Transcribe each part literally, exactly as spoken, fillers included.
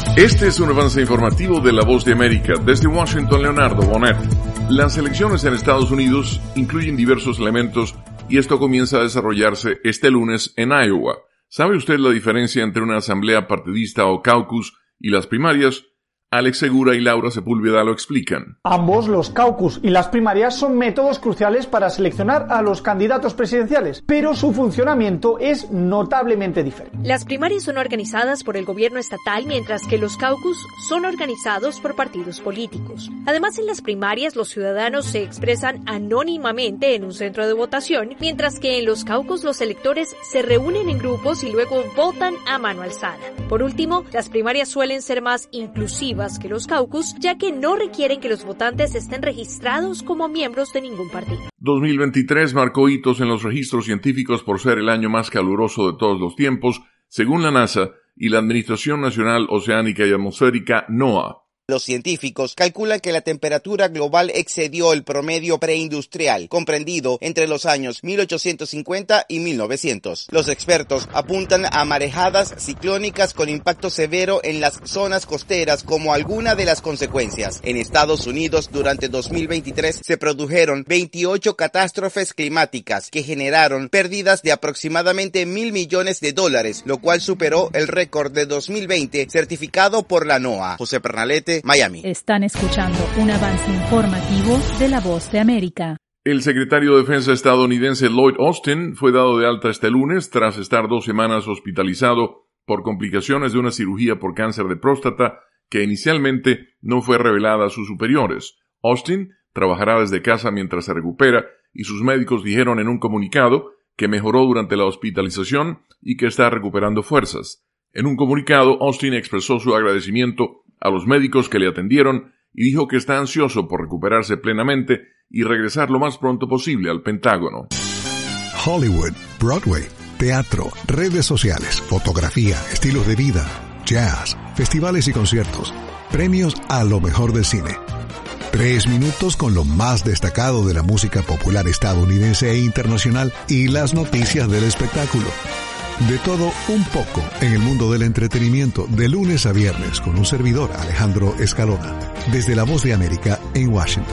Este es un avance informativo de La Voz de América. Desde Washington, Leonardo Bonet. Las elecciones en Estados Unidos incluyen diversos elementos y esto comienza a desarrollarse este lunes en Iowa. ¿Sabe usted la diferencia entre una asamblea partidista o caucus y las primarias? Alex Segura y Laura Sepúlveda lo explican. Ambos, los caucus y las primarias, son métodos cruciales para seleccionar a los candidatos presidenciales, pero su funcionamiento es notablemente diferente. Las primarias son organizadas por el gobierno estatal, mientras que los caucus son organizados por partidos políticos. Además, en las primarias los ciudadanos se expresan anónimamente en un centro de votación, mientras que en los caucus los electores se reúnen en grupos y luego votan a mano alzada. Por último, las primarias suelen ser más inclusivas que los caucus, ya que no requieren que los votantes estén registrados como miembros de ningún partido. dos mil veintitrés marcó hitos en los registros científicos por ser el año más caluroso de todos los tiempos, según la NASA y la Administración Nacional Oceánica y Atmosférica, NOAA. Los científicos calculan que la temperatura global excedió el promedio preindustrial, comprendido entre los años mil ochocientos cincuenta y mil novecientos. Los expertos apuntan a marejadas ciclónicas con impacto severo en las zonas costeras como alguna de las consecuencias. En Estados Unidos, durante dos mil veintitrés, se produjeron veintiocho catástrofes climáticas que generaron pérdidas de aproximadamente mil millones de dólares, lo cual superó el récord de dos mil veinte certificado por la NOAA. José Pernalete, Miami. Están escuchando un avance informativo de La Voz de América. El secretario de Defensa estadounidense Lloyd Austin fue dado de alta este lunes tras estar dos semanas hospitalizado por complicaciones de una cirugía por cáncer de próstata que inicialmente no fue revelada a sus superiores. Austin trabajará desde casa mientras se recupera y sus médicos dijeron en un comunicado que mejoró durante la hospitalización y que está recuperando fuerzas. En un comunicado, Austin expresó su agradecimiento a los médicos que le atendieron y dijo que está ansioso por recuperarse plenamente y regresar lo más pronto posible al Pentágono. Hollywood, Broadway, teatro, redes sociales, fotografía, estilos de vida, jazz, festivales y conciertos, premios a lo mejor del cine. Tres minutos con lo más destacado de la música popular estadounidense e internacional y las noticias del espectáculo. De todo un poco en el mundo del entretenimiento, de lunes a viernes, con un servidor, Alejandro Escalona, desde La Voz de América en Washington.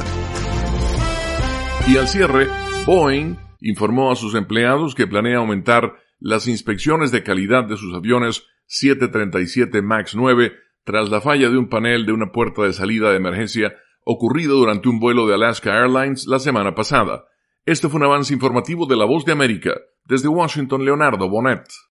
Y al cierre, Boeing informó a sus empleados que planea aumentar las inspecciones de calidad de sus aviones siete treinta y siete MAX nueve tras la falla de un panel de una puerta de salida de emergencia ocurrido durante un vuelo de Alaska Airlines la semana pasada. Este fue un avance informativo de La Voz de América. Desde Washington, Leonardo Bonet.